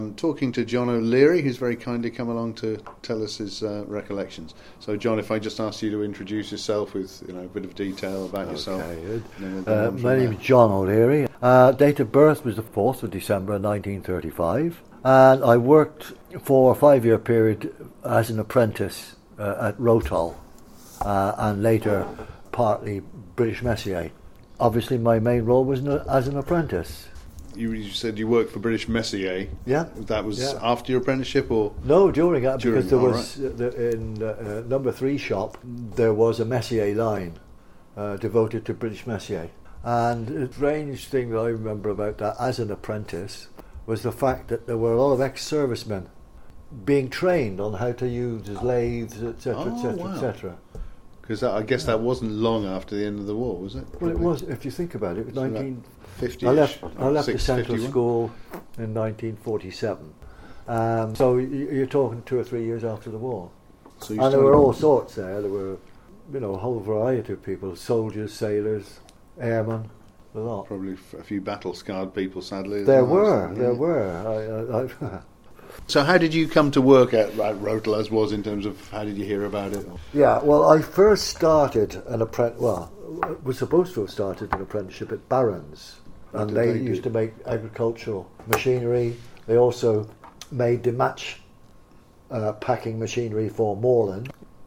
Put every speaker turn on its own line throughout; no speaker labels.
I'm talking to John O'Leary, who's very kindly come along to tell us his recollections. So, John, if I just ask you to introduce yourself with a bit of detail about yourself.
My name is John O'Leary. Date of birth was the 4th of December 1935, and I worked for a 5-year period as an apprentice at Rotol, and later partly British Messier. Obviously, my main role was as an apprentice.
You said you worked for British Messier.
Yeah.
That was after your apprenticeship, or?
No, during that, because there was, in number 3 shop, there was a Messier line devoted to British Messier. And the strange thing that I remember about that as an apprentice was the fact that there were a lot of ex-servicemen being trained on how to use lathes, etc., etc., etc.
Because I guess that wasn't long after the end of the war, was it?
Well, it was, if you think about it. It was
1950.
I left the Central School in 1947. So you're talking 2 or 3 years after the war. So and there were all sorts there. There were, a whole variety of people: soldiers, sailors, airmen, a lot.
Probably a few battle-scarred people, sadly.
There were.
So how did you come to work at Rotol, as was, in terms of how did you hear about it?
Yeah, well, I first started was supposed to have started an apprenticeship at Barron's, and they used to make agricultural machinery. They also made the match packing machinery for Moreland.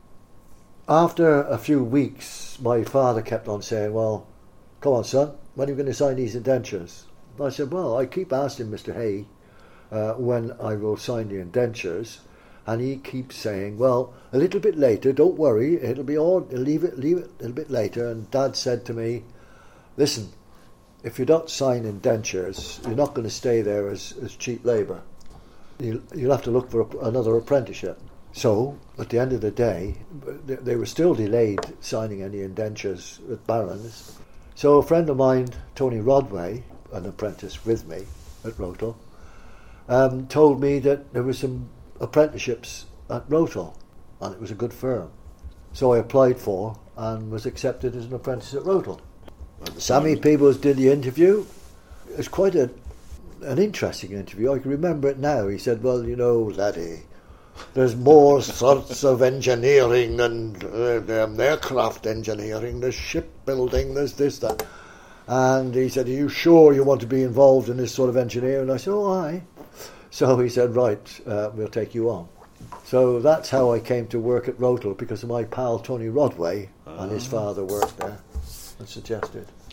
After a few weeks, my father kept on saying, "Well, come on, son, when are you going to sign these indentures?" I said, "Well, I keep asking Mr. Hay when I will sign the indentures, and he keeps saying, well, a little bit later, don't worry, it'll be all, leave it a little bit later." And Dad said to me, "Listen, if you don't sign indentures, you're not going to stay there as cheap labour. You'll have to look for another apprenticeship." So, at the end of the day, they were still delayed signing any indentures at Barron's. So a friend of mine, Tony Rodway, an apprentice with me at Rotol, told me that there were some apprenticeships at Rotol, and it was a good firm. So I applied for and was accepted as an apprentice at Rotol. Sammy Peebles did the interview. It was quite an interesting interview. I can remember it now. He said, "Well, laddie, there's more sorts of engineering than aircraft engineering. There's shipbuilding, there's this, that." And he said, "Are you sure you want to be involved in this sort of engineering?" And I said, "Oh, aye." So he said, "Right, we'll take you on." So that's how I came to work at Rotol, because of my pal Tony Rodway, and his father worked there and suggested.